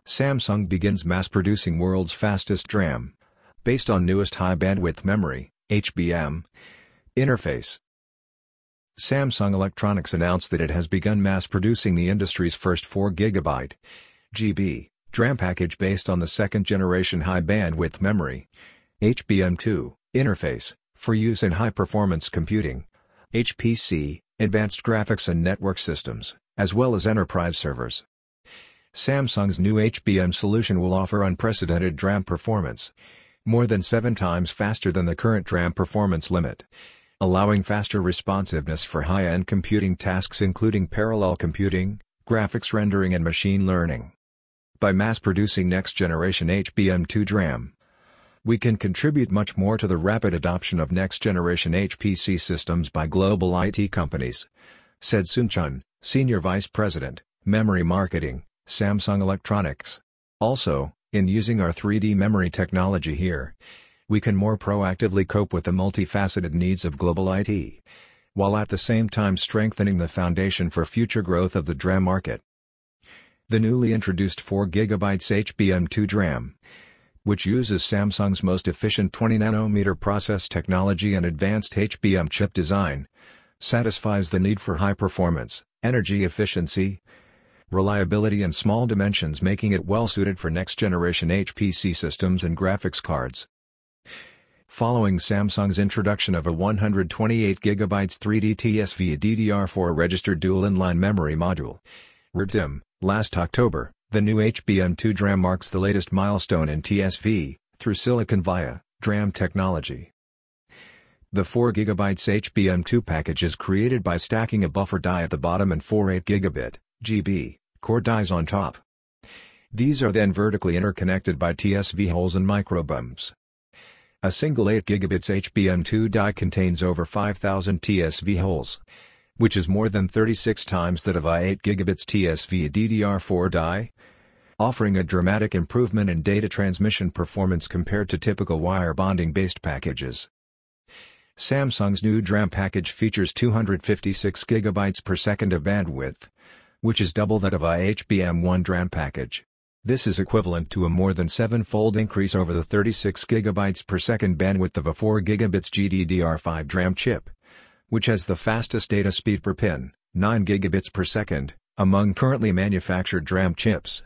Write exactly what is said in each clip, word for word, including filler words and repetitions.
Samsung begins mass-producing world's fastest DRAM, based on newest high-bandwidth memory, H B M, interface. Samsung Electronics announced that it has begun mass-producing the industry's first four gigabyte G B DRAM package based on the second-generation high-bandwidth memory, H B M two, interface, for use in high-performance computing, H P C, advanced graphics and network systems, as well as enterprise servers. Samsung's new H B M solution will offer unprecedented DRAM performance, more than seven times faster than the current DRAM performance limit, allowing faster responsiveness for high-end computing tasks including parallel computing, graphics rendering and machine learning. By mass-producing next-generation H B M two DRAM, we can contribute much more to the rapid adoption of next-generation H P C systems by global I T companies, said Sun Chun, Senior Vice President, Memory Marketing, Samsung Electronics. Also, in using our three D memory technology here, we can more proactively cope with the multifaceted needs of global I T, while at the same time strengthening the foundation for future growth of the DRAM market. The newly introduced four gigabyte H B M two DRAM, which uses Samsung's most efficient twenty nanometer process technology and advanced H B M chip design, satisfies the need for high performance, energy efficiency, reliability and small dimensions, making it well-suited for next-generation H P C systems and graphics cards. Following Samsung's introduction of a one hundred twenty-eight gigabyte three D T S V D D R four registered dual inline memory module, R D I M, last October, the new H B M two DRAM marks the latest milestone in T S V, through silicon via DRAM technology. The four gigabyte H B M two package is created by stacking a buffer die at the bottom and four eight gigabit G B core dies on top. These are then vertically interconnected by T S V holes and microbumps. A single eight gigabit H B M two die contains over five thousand T S V holes, which is more than thirty-six times that of a eight gigabit T S V D D R four die, offering a dramatic improvement in data transmission performance compared to typical wire bonding-based packages. Samsung's new DRAM package features two hundred fifty-six gigabytes per second of bandwidth, which is double that of a H B M one DRAM package. This is equivalent to a more than seven-fold increase over the thirty-six gigabytes per second bandwidth of a four gigabit G D D R five DRAM chip, which has the fastest data speed per pin, nine gigabits per second, among currently manufactured DRAM chips.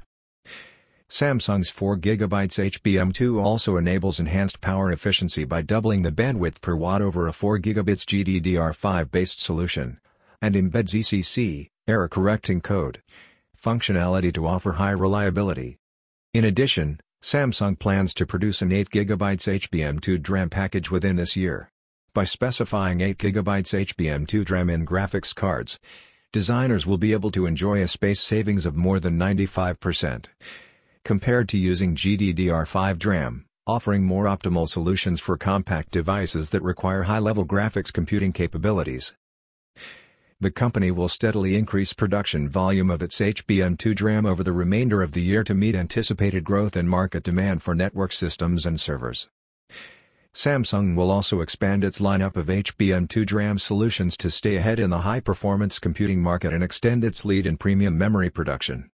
Samsung's four gigabyte H B M two also enables enhanced power efficiency by doubling the bandwidth per watt over a four gigabit G D D R five based solution, and embeds E C C, error-correcting code, functionality to offer high reliability. In addition, Samsung plans to produce an eight gigabyte H B M two DRAM package within this year. By specifying eight gigabyte H B M two DRAM in graphics cards, designers will be able to enjoy a space savings of more than ninety-five percent. Compared to using G D D R five DRAM, offering more optimal solutions for compact devices that require high-level graphics computing capabilities. The company will steadily increase production volume of its H B M two DRAM over the remainder of the year to meet anticipated growth in market demand for network systems and servers. Samsung will also expand its lineup of H B M two DRAM solutions to stay ahead in the high-performance computing market and extend its lead in premium memory production.